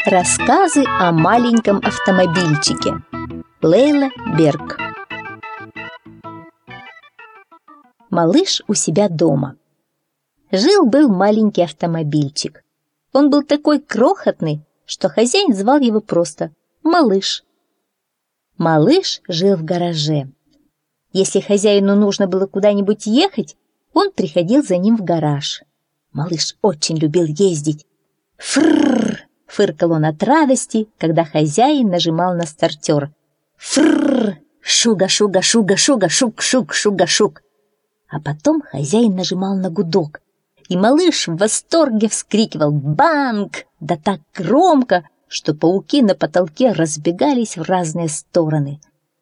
Рассказы о маленьком автомобильчике. Лейла Берг. Малыш у себя дома. Жил-был маленький автомобильчик. Он был такой крохотный, что хозяин звал его просто Малыш. Малыш жил в гараже. Если хозяину нужно было куда-нибудь ехать, он приходил за ним в гараж. Малыш очень любил ездить. Фрррр! Фыркал он от радости, когда хозяин нажимал на стартер. Фрррр! Шуга-шуга-шуга-шуга, шук-шук-шуга-шук. А потом хозяин нажимал на гудок, и малыш в восторге вскрикивал «Банк!» да так громко, что пауки на потолке разбегались в разные стороны.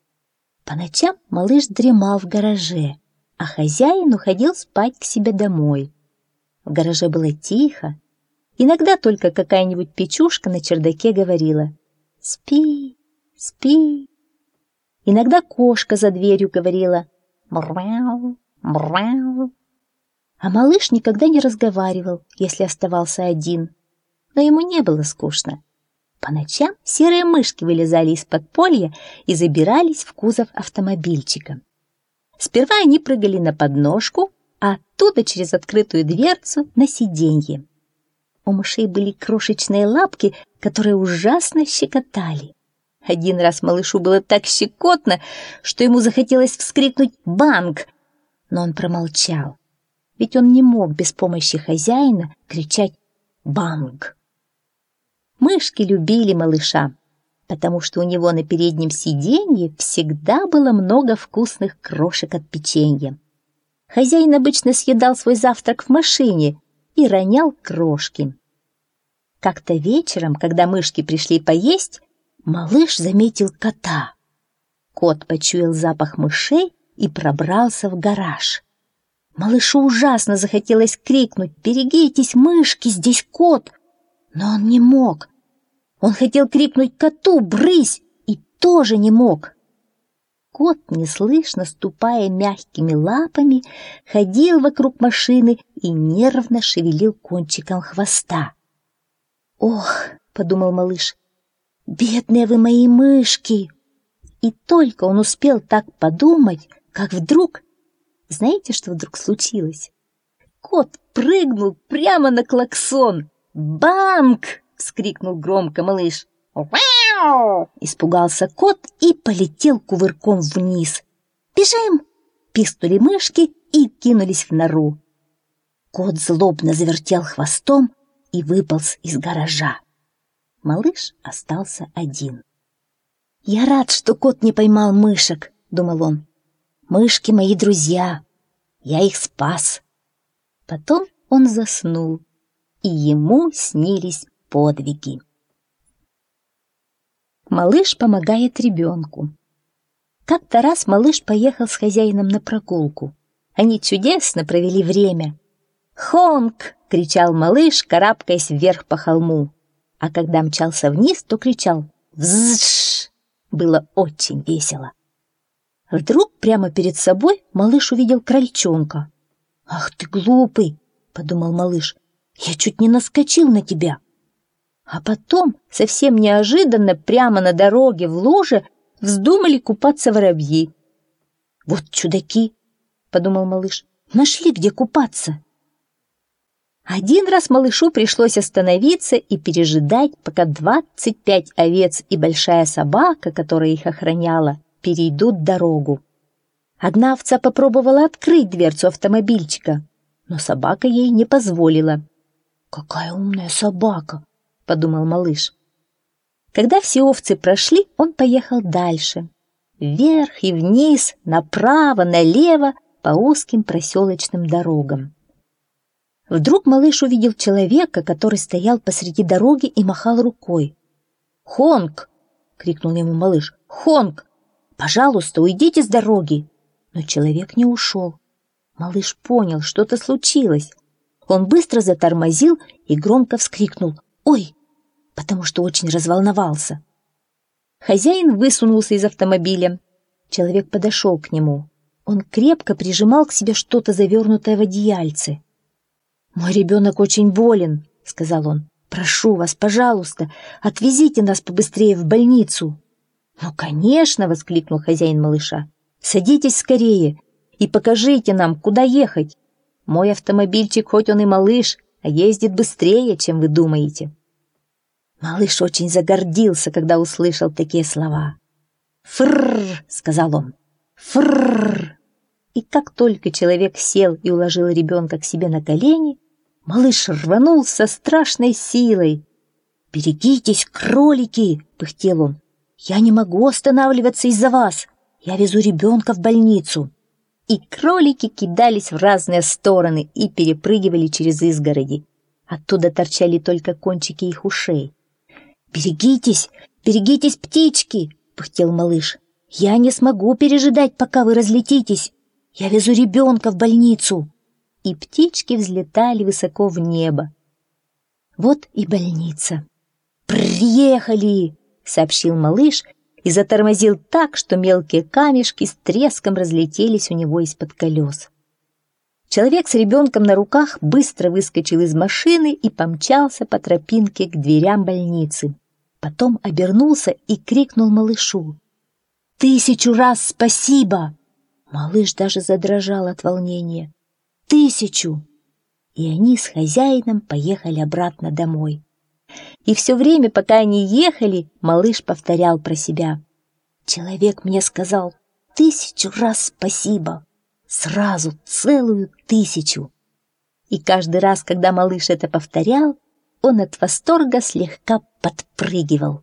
По ночам малыш дремал в гараже, а хозяин уходил спать к себе домой. В гараже было тихо. Иногда только какая-нибудь печушка на чердаке говорила «Спи, спи». Иногда кошка за дверью говорила «Мряу, мряу». А малыш никогда не разговаривал, если оставался один. Но ему не было скучно. По ночам серые мышки вылезали из подполья и забирались в кузов автомобильчика. Сперва они прыгали на подножку, а оттуда через открытую дверцу на сиденье. У мышей были крошечные лапки, которые ужасно щекотали. Один раз малышу было так щекотно, что ему захотелось вскрикнуть «Банк!», но он промолчал, ведь он не мог без помощи хозяина кричать «Банк!». Мышки любили малыша, потому что у него на переднем сиденье всегда было много вкусных крошек от печенья. Хозяин обычно съедал свой завтрак в машине и ронял крошки. Как-то вечером, когда мышки пришли поесть, малыш заметил кота. Кот почуял запах мышей и пробрался в гараж. Малышу ужасно захотелось крикнуть «Берегитесь, мышки, здесь кот!», но он не мог. Он хотел крикнуть коту «Брысь!» и тоже не мог. Кот, неслышно ступая мягкими лапами, ходил вокруг машины и нервно шевелил кончиком хвоста. «Ох!» — подумал малыш, «бедные вы мои мышки!» И только он успел так подумать, как вдруг... Знаете, что вдруг случилось? Кот прыгнул прямо на клаксон. «Банк!» — вскрикнул громко малыш. «Вау!» — испугался кот и полетел кувырком вниз. «Бежим!» — пискнули мышки и кинулись в нору. Кот злобно завертел хвостом и выполз из гаража. Малыш остался один. «Я рад, что кот не поймал мышек», — думал он. «Мышки мои друзья. Я их спас». Потом он заснул, и ему снились подвиги. Малыш помогает ребенку. Как-то раз малыш поехал с хозяином на прогулку. Они чудесно провели время. «Хонк!» — кричал малыш, карабкаясь вверх по холму. А когда мчался вниз, то кричал «Взш!». Было очень весело. Вдруг прямо перед собой малыш увидел крольчонка. «Ах ты глупый!» — подумал малыш. «Я чуть не наскочил на тебя». А потом, совсем неожиданно, прямо на дороге в луже вздумали купаться воробьи. «Вот чудаки!» — подумал малыш. «Нашли, где купаться». Один раз малышу пришлось остановиться и пережидать, пока 25 овец и большая собака, которая их охраняла, перейдут дорогу. Одна овца попробовала открыть дверцу автомобильчика, но собака ей не позволила. «Какая умная собака!» — подумал малыш. Когда все овцы прошли, он поехал дальше. Вверх и вниз, направо, налево, по узким проселочным дорогам. Вдруг малыш увидел человека, который стоял посреди дороги и махал рукой. «Хонк!» — крикнул ему малыш. «Хонк! Пожалуйста, уйдите с дороги!» Но человек не ушел. Малыш понял, что-то случилось. Он быстро затормозил и громко вскрикнул «Ой!», потому что очень разволновался. Хозяин высунулся из автомобиля. Человек подошел к нему. Он крепко прижимал к себе что-то завернутое в одеяльце. «Мой ребенок очень болен», — сказал он. Прошу вас, пожалуйста, отвезите нас побыстрее в больницу». «Ну, конечно!» — воскликнул хозяин малыша. «Садитесь скорее и покажите нам, куда ехать. Мой автомобильчик, хоть он и малыш, а ездит быстрее, чем вы думаете». Малыш очень загордился, когда услышал такие слова. «Фрррр!» — сказал он. «Фрррр!» И как только человек сел и уложил ребенка к себе на колени, малыш рванул со страшной силой. «Берегитесь, кролики!» — пыхтел он. «Я не могу останавливаться из-за вас. Я везу ребенка в больницу». И кролики кидались в разные стороны и перепрыгивали через изгороди. Оттуда торчали только кончики их ушей. «Берегитесь, берегитесь, птички!» — пыхтел малыш. «Я не смогу пережидать, пока вы разлетитесь. Я везу ребенка в больницу». И птички взлетали высоко в небо. Вот и больница. «Приехали!» — сообщил малыш и затормозил так, что мелкие камешки с треском разлетелись у него из-под колес. Человек с ребенком на руках быстро выскочил из машины и помчался по тропинке к дверям больницы. Потом обернулся и крикнул малышу: «1000 раз спасибо!» Малыш даже задрожал от волнения. 1000! И они с хозяином поехали обратно домой. И все время, пока они ехали, малыш повторял про себя: «Человек мне сказал 1000 раз спасибо, сразу целую 1000». И каждый раз, когда малыш это повторял, он от восторга слегка подпрыгивал.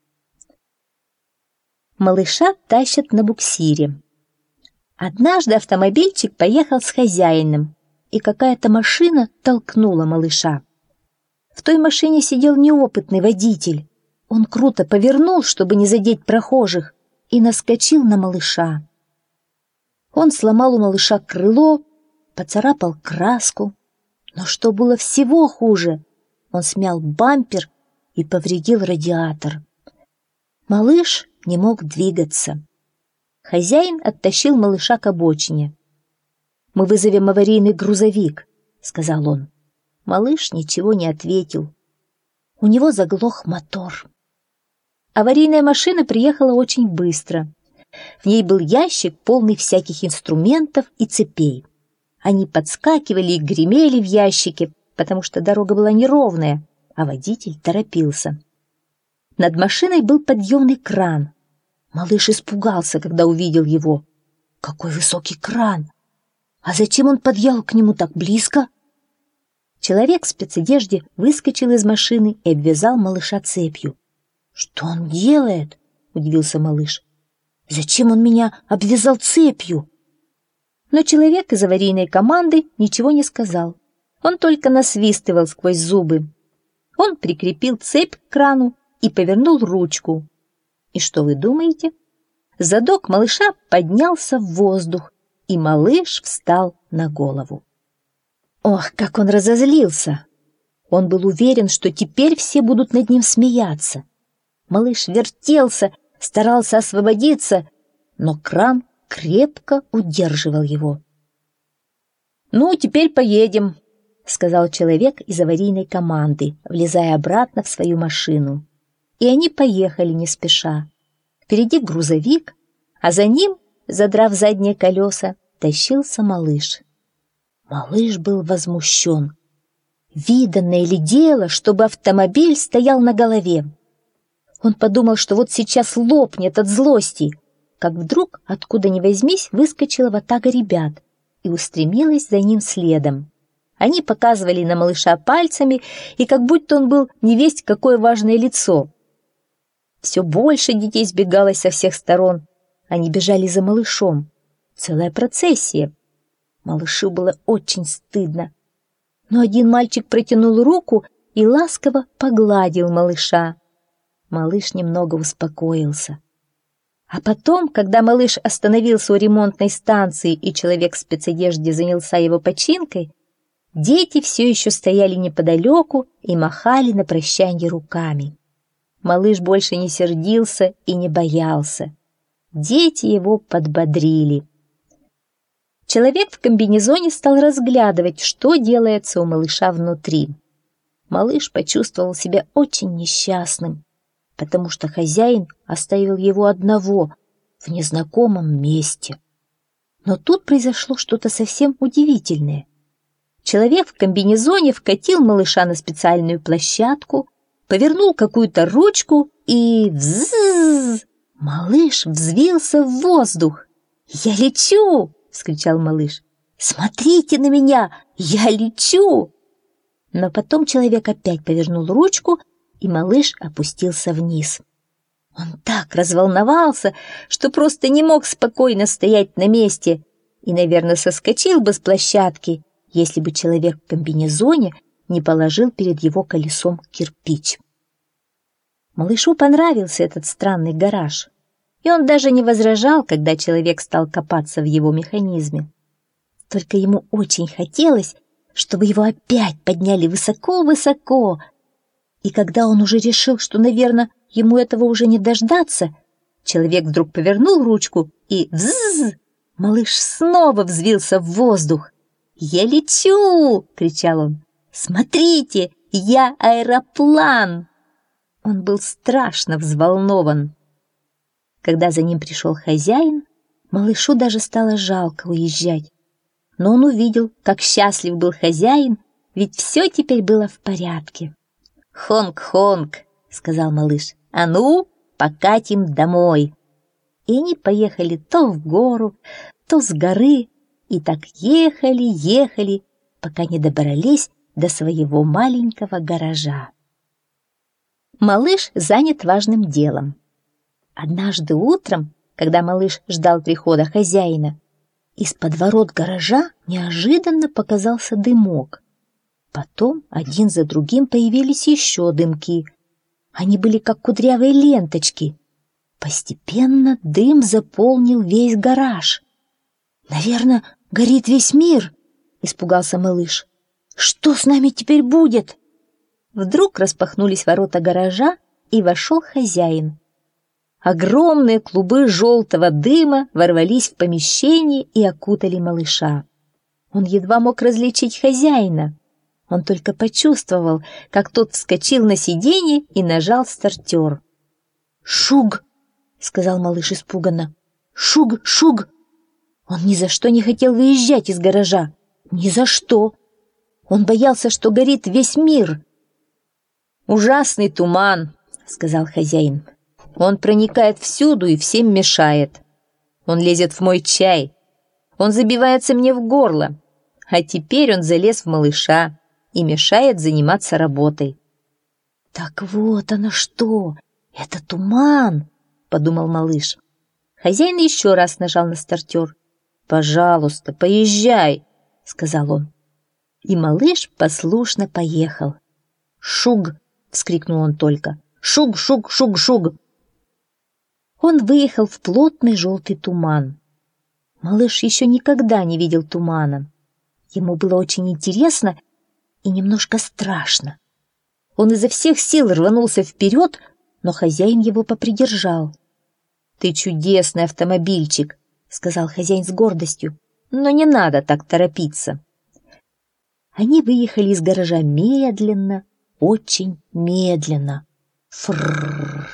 Малыша тащат на буксире. Однажды автомобильчик поехал с хозяином, и какая-то машина толкнула малыша. В той машине сидел неопытный водитель. Он круто повернул, чтобы не задеть прохожих, и наскочил на малыша. Он сломал у малыша крыло, поцарапал краску. Но что было всего хуже, он смял бампер и повредил радиатор. Малыш не мог двигаться. Хозяин оттащил малыша к обочине. «Мы вызовем аварийный грузовик», — сказал он. Малыш ничего не ответил. У него заглох мотор. Аварийная машина приехала очень быстро. В ней был ящик, полный всяких инструментов и цепей. Они подскакивали и гремели в ящике, потому что дорога была неровная, а водитель торопился. Над машиной был подъемный кран. Малыш испугался, когда увидел его. Какой высокий кран! А зачем он подъехал к нему так близко? Человек в спецодежде выскочил из машины и обвязал малыша цепью. «Что он делает?» — удивился малыш. «Зачем он меня обвязал цепью?» Но человек из аварийной команды ничего не сказал. Он только насвистывал сквозь зубы. Он прикрепил цепь к крану и повернул ручку. И что вы думаете? Задок малыша поднялся в воздух, и малыш встал на голову. Ох, как он разозлился! Он был уверен, что теперь все будут над ним смеяться. Малыш вертелся, старался освободиться, но кран крепко удерживал его. «Ну, теперь поедем», — сказал человек из аварийной команды, влезая обратно в свою машину. И они поехали не спеша. Впереди грузовик, а за ним, задрав задние колеса, тащился малыш. Малыш был возмущен. Виданное ли дело, чтобы автомобиль стоял на голове? Он подумал, что вот сейчас лопнет от злости, как вдруг, откуда ни возьмись, выскочила ватага ребят и устремилась за ним следом. Они показывали на малыша пальцами, и как будто он был невесть какое важное лицо. Все больше детей сбегалось со всех сторон. Они бежали за малышом. Целая процессия. Малышу было очень стыдно. Но один мальчик протянул руку и ласково погладил малыша. Малыш немного успокоился. А потом, когда малыш остановился у ремонтной станции и человек в спецодежде занялся его починкой, дети все еще стояли неподалеку и махали на прощанье руками. Малыш больше не сердился и не боялся. Дети его подбодрили. Человек в комбинезоне стал разглядывать, что делается у малыша внутри. малыш почувствовал себя очень несчастным, потому что хозяин оставил его одного в незнакомом месте. Но тут произошло что-то совсем удивительное. Человек в комбинезоне вкатил малыша на специальную площадку, повернул какую-то ручку и взззз! Малыш взвился в воздух. «Я лечу!» — вскричал малыш. «Смотрите на меня! Я лечу!» Но потом человек опять повернул ручку, и малыш опустился вниз. Он так разволновался, что просто не мог спокойно стоять на месте и, наверное, соскочил бы с площадки, если бы человек в комбинезоне не положил перед его колесом кирпич. Малышу понравился этот странный гараж, и он даже не возражал, когда человек стал копаться в его механизме. Только ему очень хотелось, чтобы его опять подняли высоко-высоко, и когда он уже решил, что, наверное, ему этого уже не дождаться, человек вдруг повернул ручку, и вззз! Малыш снова взвился в воздух. «Я лечу!» — кричал он. «Смотрите, я аэроплан!» Он был страшно взволнован. Когда за ним пришел хозяин, малышу даже стало жалко уезжать. Но он увидел, как счастлив был хозяин, ведь все теперь было в порядке. «Хонг-хонг!» — сказал малыш. «А ну, покатим домой!» И они поехали то в гору, то с горы, и так ехали, пока не добрались до своего маленького гаража. Малыш занят важным делом. Однажды утром, когда малыш ждал прихода хозяина, из-под ворот гаража неожиданно показался дымок. Потом один за другим появились еще дымки. Они были как кудрявые ленточки. Постепенно дым заполнил весь гараж. «Наверное, горит весь мир», — испугался малыш. «Что с нами теперь будет?» Вдруг распахнулись ворота гаража, и вошел хозяин. Огромные клубы желтого дыма ворвались в помещение и окутали малыша. Он едва мог различить хозяина. Он только почувствовал, как тот вскочил на сиденье и нажал стартер. «Шуг!» — сказал малыш испуганно. «Шуг! Шуг!» Он ни за что не хотел выезжать из гаража. Ни за что! Он боялся, что горит весь мир. «Ужасный туман!» — сказал хозяин. «Он проникает всюду и всем мешает. Он лезет в мой чай. Он забивается мне в горло. А теперь он залез в малыша и мешает заниматься работой». «Так вот оно что! Это туман!» — подумал малыш. Хозяин еще раз нажал на стартер. «Пожалуйста, поезжай!» — сказал он. И малыш послушно поехал. «Шуг!» — вскрикнул он только. «Шуг, шуг, шуг, шуг!» Он выехал в плотный желтый туман. Малыш еще никогда не видел тумана. Ему было очень интересно и немножко страшно. Он изо всех сил рванулся вперед, но хозяин его попридержал. «Ты чудесный автомобильчик», — сказал хозяин с гордостью, «но не надо так торопиться». Они выехали из гаража медленно, очень медленно. Фрррр.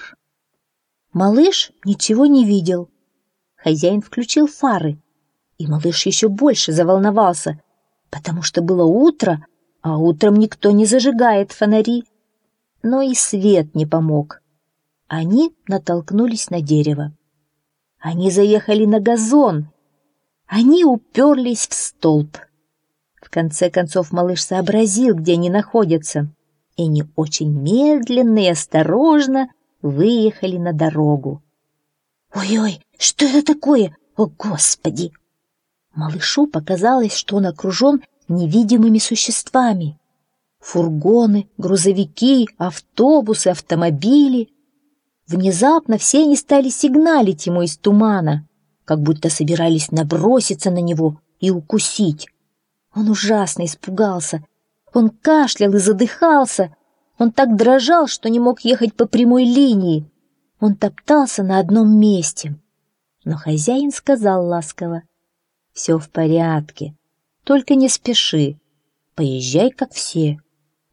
Малыш ничего не видел. Хозяин включил фары, и малыш еще больше заволновался, потому что было утро, а утром никто не зажигает фонари. Но и свет не помог. Они натолкнулись на дерево. Они заехали на газон. Они уперлись в столб. В конце концов малыш сообразил, где они находятся, и они очень медленно и осторожно выехали на дорогу. «Ой-ой, что это такое? О, Господи!» Малышу показалось, что он окружен невидимыми существами. Фургоны, грузовики, автобусы, автомобили. Внезапно все они стали сигналить ему из тумана, как будто собирались наброситься на него и укусить. Он ужасно испугался. Он кашлял и задыхался. Он так дрожал, что не мог ехать по прямой линии. Он топтался на одном месте. Но хозяин сказал ласково: «Все в порядке, только не спеши. Поезжай, как все.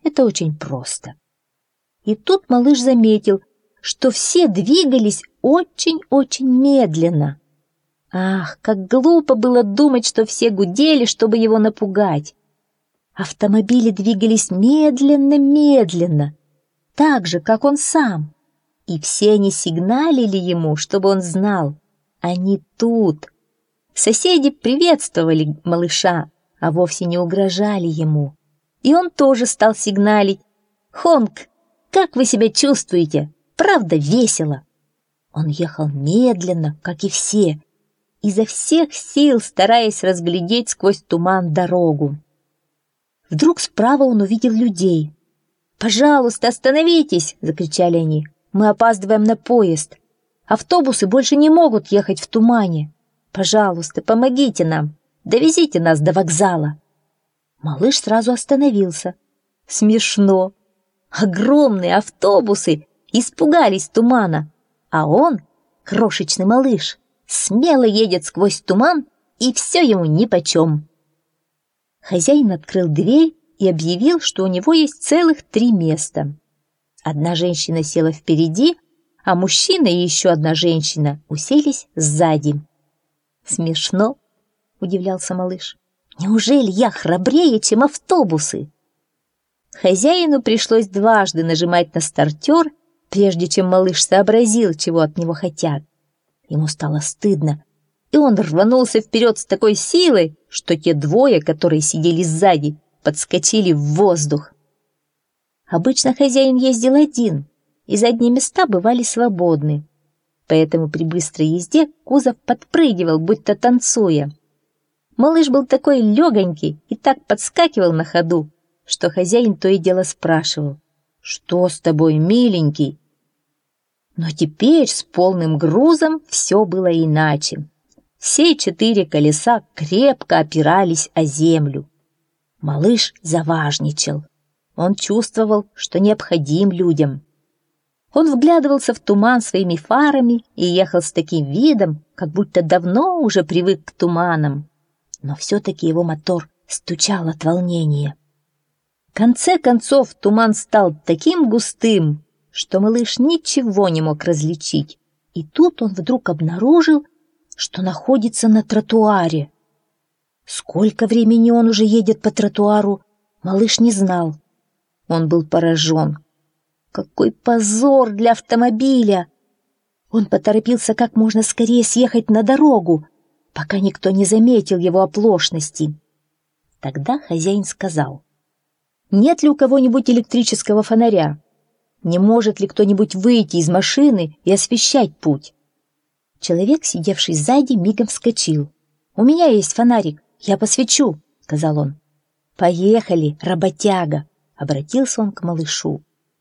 Это очень просто. И тут малыш заметил, что все двигались очень-очень медленно. Ах, как глупо было думать, что все гудели, чтобы его напугать. Автомобили двигались медленно-медленно, так же, как он сам. И все они сигналили ему, чтобы он знал, они тут. Соседи приветствовали малыша, а вовсе не угрожали ему. И он тоже стал сигналить. «Хонг, как вы себя чувствуете? Правда весело?» Он ехал медленно, как и все, изо всех сил стараясь разглядеть сквозь туман дорогу. Вдруг справа он увидел людей. «Пожалуйста, остановитесь!» — закричали они. «Мы опаздываем на поезд. Автобусы больше не могут ехать в тумане. Пожалуйста, помогите нам. Довезите нас до вокзала». Малыш сразу остановился. Смешно. Огромные автобусы испугались тумана, а он, крошечный малыш, смело едет сквозь туман, и все ему нипочем. Хозяин открыл дверь и объявил, что у него есть целых 3 места. Одна женщина села впереди, а мужчина и еще одна женщина уселись сзади. «Смешно», — удивлялся малыш. «Неужели я храбрее, чем автобусы?» Хозяину пришлось дважды нажимать на стартер, прежде чем малыш сообразил, чего от него хотят. Ему стало стыдно, и он рванулся вперед с такой силой, что те двое, которые сидели сзади, подскочили в воздух. Обычно хозяин ездил один, и задние места бывали свободны. Поэтому при быстрой езде кузов подпрыгивал, будто танцуя. Малыш был такой легонький и так подскакивал на ходу, что хозяин то и дело спрашивал: «Что с тобой, миленький?» Но теперь с полным грузом все было иначе. Все 4 колеса крепко опирались о землю. Малыш заважничал. Он чувствовал, что необходим людям. Он вглядывался в туман своими фарами и ехал с таким видом, как будто давно уже привык к туманам. Но все-таки его мотор стучал от волнения. В конце концов туман стал таким густым, что малыш ничего не мог различить. И тут он вдруг обнаружил, что находится на тротуаре. Сколько времени он уже едет по тротуару, малыш не знал. Он был поражен. Какой позор для автомобиля! Он поторопился как можно скорее съехать на дорогу, пока никто не заметил его оплошности. Тогда хозяин сказал: «Нет ли у кого-нибудь электрического фонаря? Не может ли кто-нибудь выйти из машины и освещать путь?» Человек, сидевший сзади, мигом вскочил. «У меня есть фонарик, я посвечу», — сказал он. «Поехали, работяга», — обратился он к малышу.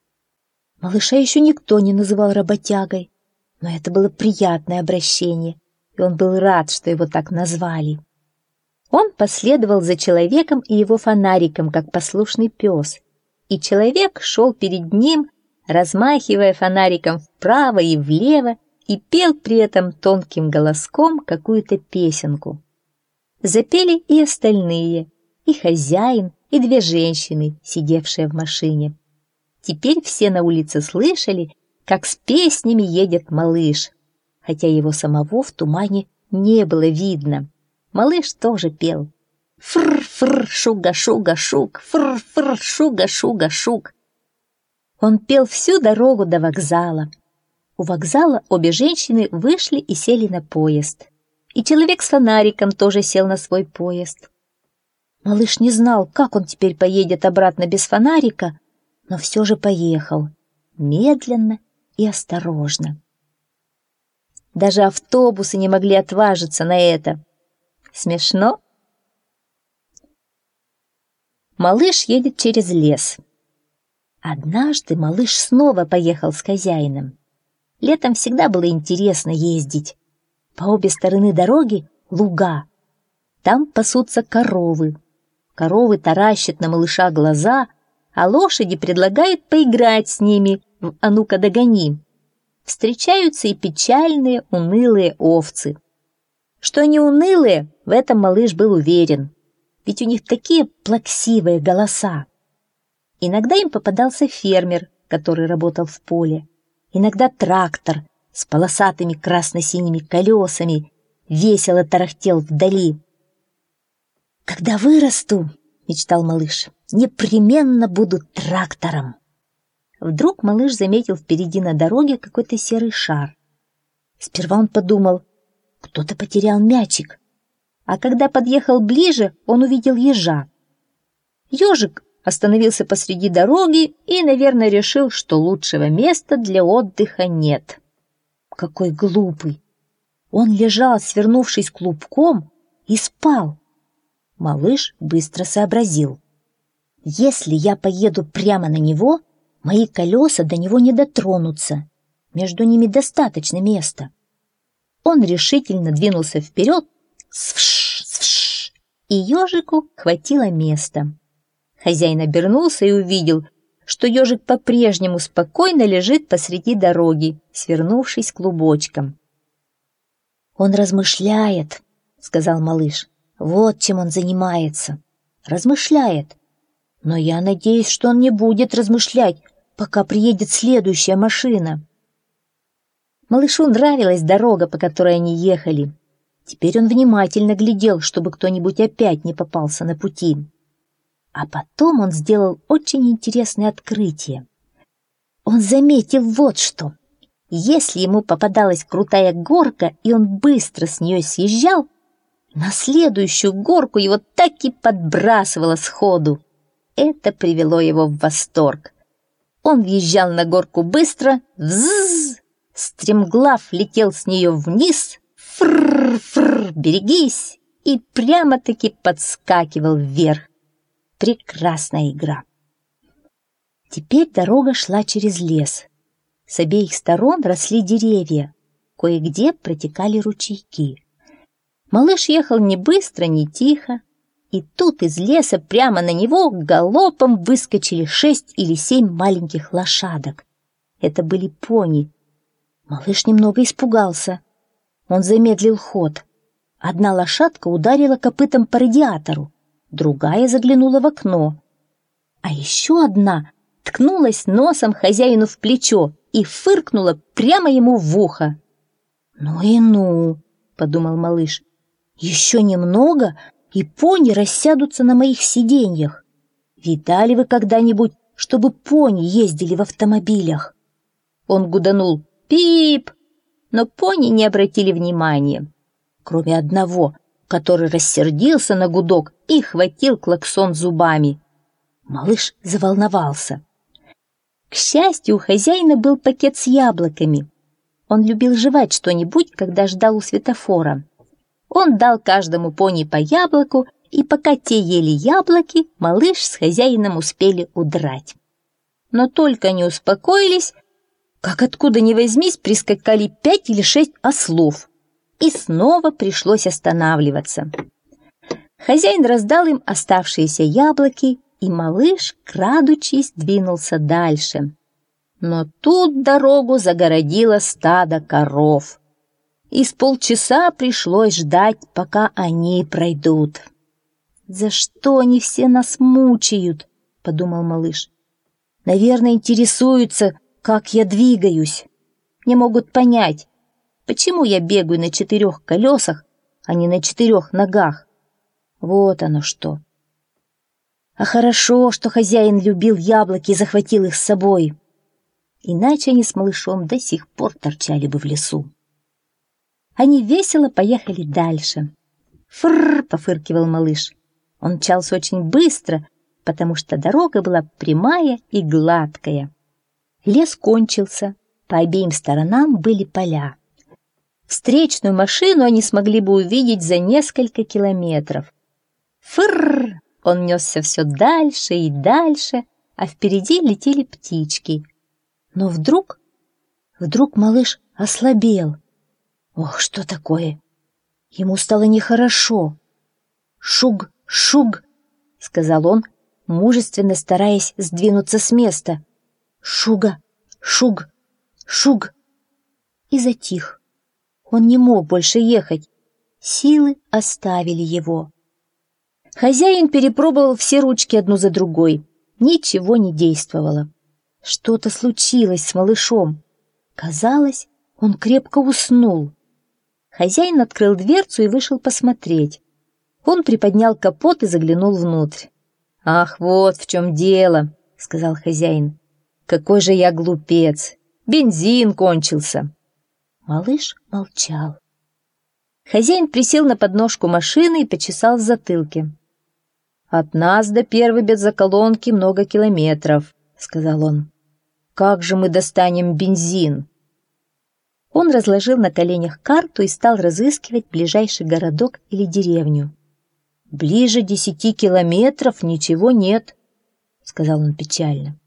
Малыша еще никто не называл работягой, но это было приятное обращение, и он был рад, что его так назвали. Он последовал за человеком и его фонариком, как послушный пес, и человек шел перед ним, размахивая фонариком вправо и влево, и пел при этом тонким голоском какую-то песенку. Запели и остальные, и хозяин, и 2 женщины, сидевшие в машине. Теперь все на улице слышали, как с песнями едет малыш, хотя его самого в тумане не было видно. Малыш тоже пел: «Фр-фр, шуга-шуга-шуг, фр-фр, шуга-шуга-шуг». Он пел всю дорогу до вокзала. У вокзала обе женщины вышли и сели на поезд. И человек с фонариком тоже сел на свой поезд. Малыш не знал, как он теперь поедет обратно без фонарика, но все же поехал, медленно и осторожно. Даже автобусы не могли отважиться на это. Смешно? Малыш едет через лес. Однажды малыш снова поехал с хозяином. Летом всегда было интересно ездить. По обе стороны дороги луга. Там пасутся коровы. Коровы таращат на малыша глаза, а лошади предлагают поиграть с ними в «А ну-ка, догони». Встречаются и печальные, унылые овцы. Что они унылые, в этом малыш был уверен, ведь у них такие плаксивые голоса. Иногда им попадался фермер, который работал в поле. Иногда трактор с полосатыми красно-синими колесами весело тарахтел вдали. «Когда вырасту, — мечтал малыш, — непременно буду трактором». Вдруг малыш заметил впереди на дороге какой-то серый шар. Сперва он подумал, кто-то потерял мячик, а когда подъехал ближе, он увидел ежа. Ежик остановился посреди дороги и, наверное, решил, что лучшего места для отдыха нет. Какой глупый! Он лежал, свернувшись клубком, и спал. Малыш быстро сообразил. Если я поеду прямо на него, мои колеса до него не дотронутся. Между ними достаточно места. Он решительно двинулся вперед, свш, свш, и ежику хватило места. Хозяин обернулся и увидел, что ежик по-прежнему спокойно лежит посреди дороги, свернувшись клубочком. «Он размышляет», — сказал малыш. «Вот чем он занимается. Размышляет. Но я надеюсь, что он не будет размышлять, пока приедет следующая машина». Малышу нравилась дорога, по которой они ехали. Теперь он внимательно глядел, чтобы кто-нибудь опять не попался на пути. А потом он сделал очень интересное открытие. Он заметил вот что. Если ему попадалась крутая горка, и он быстро с нее съезжал, на следующую горку его так и подбрасывало сходу. Это привело его в восторг. Он въезжал на горку быстро, вззз, стремглав летел с нее вниз, фрр-фрр, берегись, и прямо-таки подскакивал вверх. Прекрасная игра. Теперь дорога шла через лес. С обеих сторон росли деревья, кое-где протекали ручейки. Малыш ехал не быстро, не тихо, и тут из леса прямо на него галопом выскочили 6 или 7 маленьких лошадок. Это были пони. Малыш немного испугался. Он замедлил ход. Одна лошадка ударила копытом по радиатору, другая заглянула в окно, а еще одна ткнулась носом хозяину в плечо и фыркнула прямо ему в ухо. «Ну и ну!» — подумал малыш. «Еще немного, и пони рассядутся на моих сиденьях. Видали вы когда-нибудь, чтобы пони ездили в автомобилях?» Он гуданул «Пип!», но пони не обратили внимания, кроме одного, который рассердился на гудок и хватил клаксон зубами. Малыш заволновался. К счастью, у хозяина был пакет с яблоками. Он любил жевать что-нибудь, когда ждал у светофора. Он дал каждому пони по яблоку, и пока те ели яблоки, малыш с хозяином успели удрать. Но только они успокоились, как откуда ни возьмись прискакали 5 или 6 ослов, и снова пришлось останавливаться. Хозяин раздал им оставшиеся яблоки, и малыш, крадучись, двинулся дальше. Но тут дорогу загородило стадо коров, и с полчаса пришлось ждать, пока они пройдут. «За что они все нас мучают?» — подумал малыш. «Наверное, интересуются, как я двигаюсь. Не могут понять, почему я бегаю на 4 колесах, а не на 4 ногах. Вот оно что. А хорошо, что хозяин любил яблоки и захватил их с собой. Иначе они с малышом до сих пор торчали бы в лесу». Они весело поехали дальше. «Фрррр!» — пофыркивал малыш. Он мчался очень быстро, потому что дорога была прямая и гладкая. Лес кончился, по обеим сторонам были поля. Встречную машину они смогли бы увидеть за несколько километров. Фрррр! Он несся все дальше и дальше, а впереди летели птички. Но вдруг малыш ослабел. Ох, что такое? Ему стало нехорошо. «Шуг, шуг!» — сказал он, мужественно стараясь сдвинуться с места. «Шуга, шуг, шуг!» И затих. Он не мог больше ехать. Силы оставили его. Хозяин перепробовал все ручки одну за другой. Ничего не действовало. Что-то случилось с малышом. Казалось, он крепко уснул. Хозяин открыл дверцу и вышел посмотреть. Он приподнял капот и заглянул внутрь. «Ах, вот в чем дело», — сказал хозяин. «Какой же я глупец! Бензин кончился!» Малыш молчал. Хозяин присел на подножку машины и почесал в затылке. «От нас до первой бензоколонки много километров», — сказал он. «Как же мы достанем бензин?» Он разложил на коленях карту и стал разыскивать ближайший городок или деревню. «Ближе 10 километров ничего нет», — сказал он печально.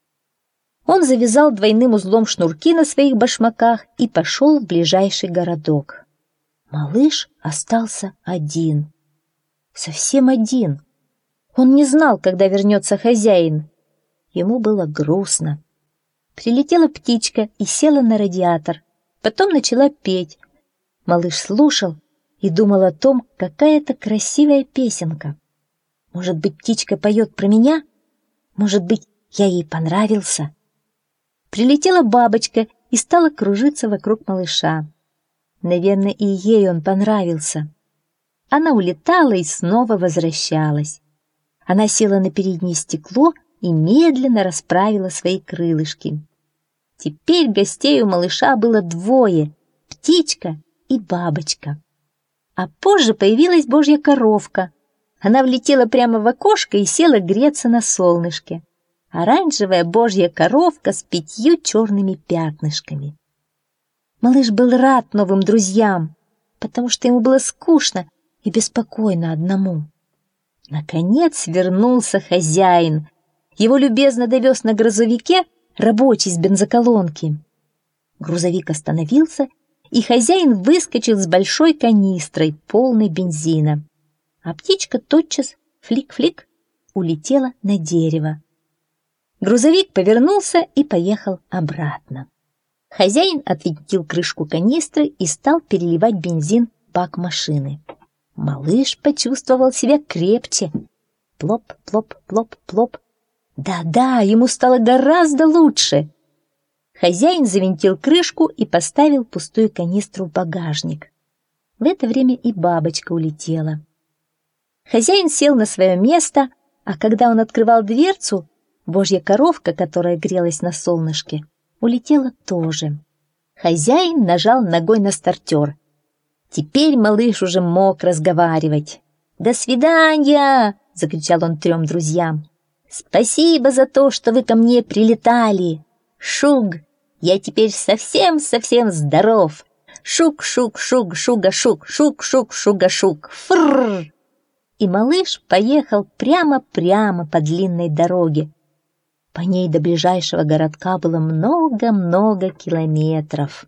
Он завязал двойным узлом шнурки на своих башмаках и пошел в ближайший городок. Малыш остался один. Совсем один. Он не знал, когда вернется хозяин. Ему было грустно. Прилетела птичка и села на радиатор. Потом начала петь. Малыш слушал и думал о том, какая это красивая песенка. Может быть, птичка поет про меня? Может быть, я ей понравился? Прилетела бабочка и стала кружиться вокруг малыша. Наверное, и ей он понравился. Она улетала и снова возвращалась. Она села на переднее стекло и медленно расправила свои крылышки. Теперь гостей у малыша было двое — птичка и бабочка. А позже появилась божья коровка. Она влетела прямо в окошко и села греться на солнышке. Оранжевая божья коровка с 5 черными пятнышками. Малыш был рад новым друзьям, потому что ему было скучно и беспокойно одному. Наконец вернулся хозяин. Его любезно довез на грузовике рабочий с бензоколонки. Грузовик остановился, и хозяин выскочил с большой канистрой, полной бензина. А птичка тотчас, флик-флик, улетела на дерево. Грузовик повернулся и поехал обратно. Хозяин отвинтил крышку канистры и стал переливать бензин в бак машины. Малыш почувствовал себя крепче. Плоп, плоп, плоп, плоп. Да-да, ему стало гораздо лучше. Хозяин завинтил крышку и поставил пустую канистру в багажник. В это время и бабочка улетела. Хозяин сел на свое место, а когда он открывал дверцу, божья коровка, которая грелась на солнышке, улетела тоже. Хозяин нажал ногой на стартер. Теперь малыш уже мог разговаривать. «До свидания!» — закричал он 3 друзьям. «Спасибо за то, что вы ко мне прилетали! Шуг, я теперь совсем-совсем здоров! Шуг-шуг-шуг, шуга-шуг, шуг-шуг-шуга-шуг! Фрррр!» И малыш поехал прямо-прямо по длинной дороге. По ней до ближайшего городка было много-много километров.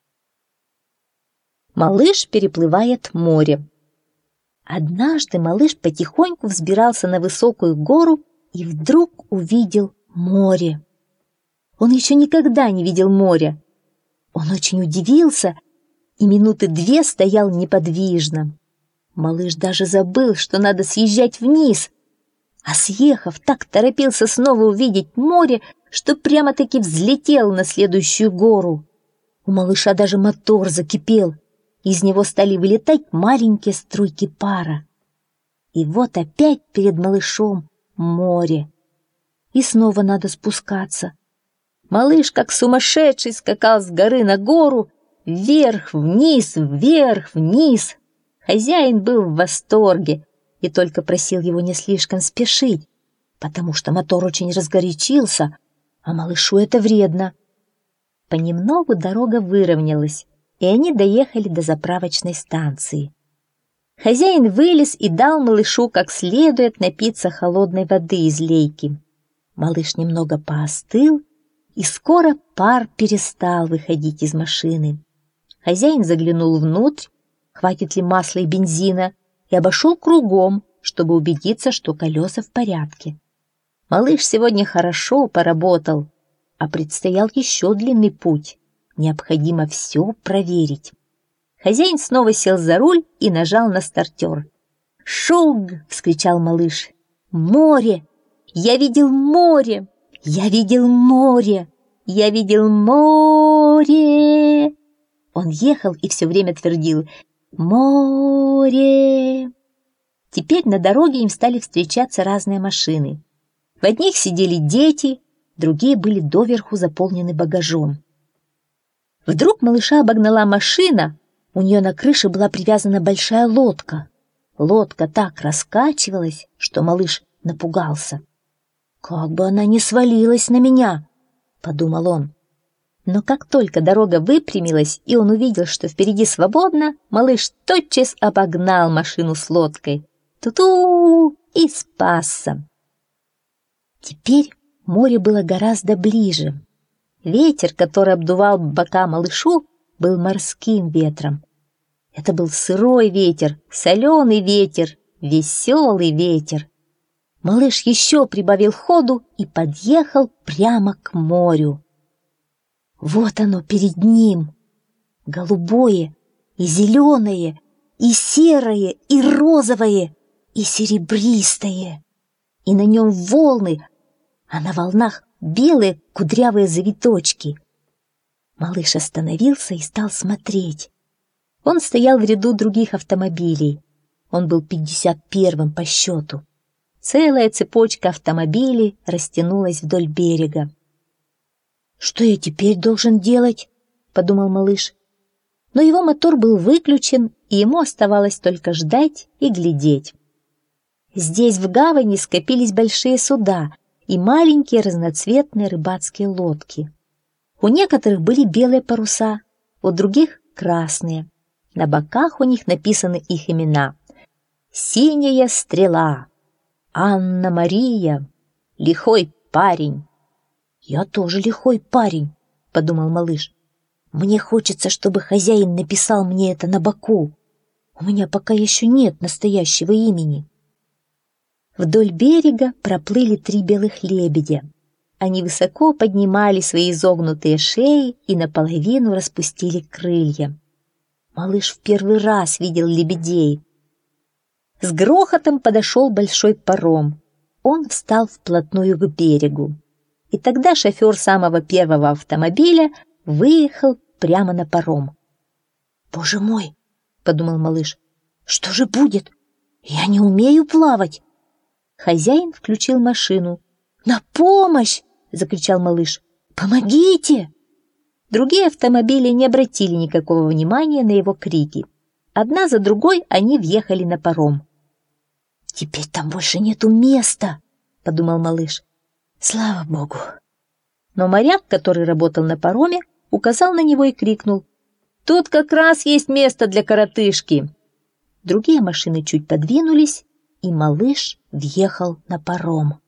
Малыш переплывает море. Однажды малыш потихоньку взбирался на высокую гору и вдруг увидел море. Он еще никогда не видел моря. Он очень удивился и 2 минуты стоял неподвижно. Малыш даже забыл, что надо съезжать вниз, а съехав, так торопился снова увидеть море, что прямо-таки взлетел на следующую гору. У малыша даже мотор закипел, из него стали вылетать маленькие струйки пара. И вот опять перед малышом море. И снова надо спускаться. Малыш, как сумасшедший, скакал с горы на гору, вверх-вниз, вверх-вниз. Хозяин был в восторге и только просил его не слишком спешить, потому что мотор очень разгорячился, а малышу это вредно. Понемногу дорога выровнялась, и они доехали до заправочной станции. Хозяин вылез и дал малышу как следует напиться холодной воды из лейки. Малыш немного поостыл, и скоро пар перестал выходить из машины. Хозяин заглянул внутрь, хватит ли масла и бензина, и обошел кругом, чтобы убедиться, что колеса в порядке. Малыш сегодня хорошо поработал, а предстоял еще длинный путь. Необходимо все проверить. Хозяин снова сел за руль и нажал на стартер. «Шуг!» — вскричал малыш. «Море! Я видел море! Я видел море! Я видел море!» Он ехал и все время твердил «Море!». Теперь на дороге им стали встречаться разные машины. В одних сидели дети, другие были доверху заполнены багажом. Вдруг малыша обогнала машина, у нее на крыше была привязана большая лодка. Лодка так раскачивалась, что малыш напугался. «Как бы она не свалилась на меня!» — подумал он. Но как только дорога выпрямилась, и он увидел, что впереди свободно, малыш тотчас обогнал машину с лодкой. Ту-ту! И спасся. Теперь море было гораздо ближе. Ветер, который обдувал бока малышу, был морским ветром. Это был сырой ветер, соленый ветер, веселый ветер. Малыш еще прибавил ходу и подъехал прямо к морю. Вот оно перед ним, голубое и зеленое, и серое, и розовое, и серебристое. И на нем волны, а на волнах белые кудрявые завиточки. Малыш остановился и стал смотреть. Он стоял в ряду других автомобилей. Он был 51-м по счету. Целая цепочка автомобилей растянулась вдоль берега. «Что я теперь должен делать?» — подумал малыш. Но его мотор был выключен, и ему оставалось только ждать и глядеть. Здесь в гавани скопились большие суда и маленькие разноцветные рыбацкие лодки. У некоторых были белые паруса, у других — красные. На боках у них написаны их имена. «Синяя стрела», «Анна-Мария», «Лихой парень». «Я тоже лихой парень», — подумал малыш. «Мне хочется, чтобы хозяин написал мне это на боку. У меня пока еще нет настоящего имени». Вдоль берега проплыли 3 белых лебедя. Они высоко поднимали свои изогнутые шеи и наполовину распустили крылья. Малыш в первый раз видел лебедей. С грохотом подошел большой паром. Он встал вплотную к берегу. И тогда шофер самого первого автомобиля выехал прямо на паром. «Боже мой!» — подумал малыш. «Что же будет? Я не умею плавать!» Хозяин включил машину. «На помощь!» — закричал малыш. «Помогите!» Другие автомобили не обратили никакого внимания на его крики. Одна за другой они въехали на паром. «Теперь там больше нету места!» — подумал малыш. «Слава Богу!» Но моряк, который работал на пароме, указал на него и крикнул: «Тут как раз есть место для коротышки!» Другие машины чуть подвинулись, и малыш въехал на паром.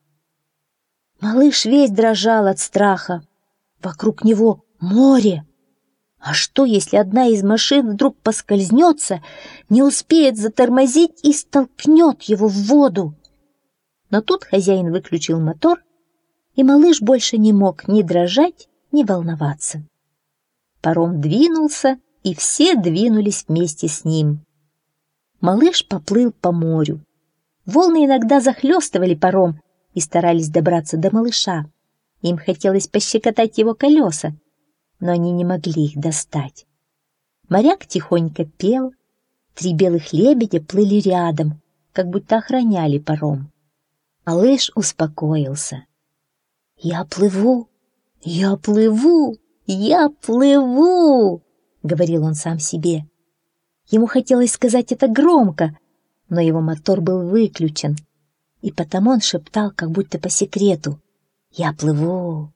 Малыш весь дрожал от страха. Вокруг него море. А что, если одна из машин вдруг поскользнется, не успеет затормозить и столкнет его в воду? Но тут хозяин выключил мотор, и малыш больше не мог ни дрожать, ни волноваться. Паром двинулся, и все двинулись вместе с ним. Малыш поплыл по морю. Волны иногда захлестывали паром и старались добраться до малыша. Им хотелось пощекотать его колеса, но они не могли их достать. Моряк тихонько пел, 3 белых лебедя плыли рядом, как будто охраняли паром. Малыш успокоился. «Я плыву, я плыву, я плыву!» — говорил он сам себе. Ему хотелось сказать это громко, но его мотор был выключен, и потому он шептал, как будто по секрету: «Я плыву».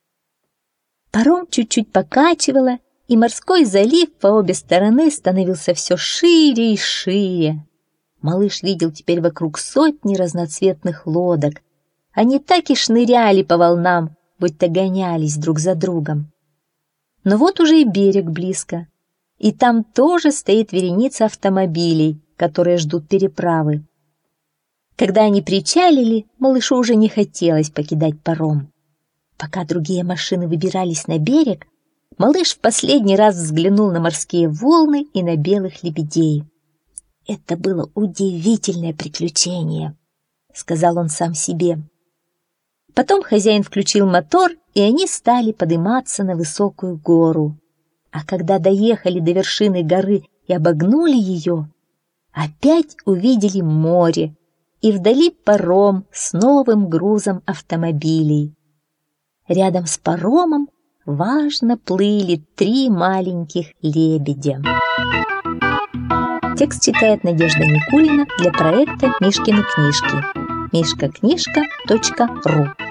Паром чуть-чуть покачивало, и морской залив по обе стороны становился все шире и шире. Малыш видел теперь вокруг сотни разноцветных лодок. Они так и шныряли по волнам, будто гонялись друг за другом. Но вот уже и берег близко, и там тоже стоит вереница автомобилей, которые ждут переправы. Когда они причалили, малышу уже не хотелось покидать паром. Пока другие машины выбирались на берег, малыш в последний раз взглянул на морские волны и на белых лебедей. «Это было удивительное приключение», — сказал он сам себе. Потом хозяин включил мотор, и они стали подниматься на высокую гору. А когда доехали до вершины горы и обогнули ее, опять увидели море и вдали паром с новым грузом автомобилей. Рядом с паромом важно плыли 3 маленьких лебедя. Текст читает Надежда Никулина для проекта «Мишкины книжки». mishkaknижка.ру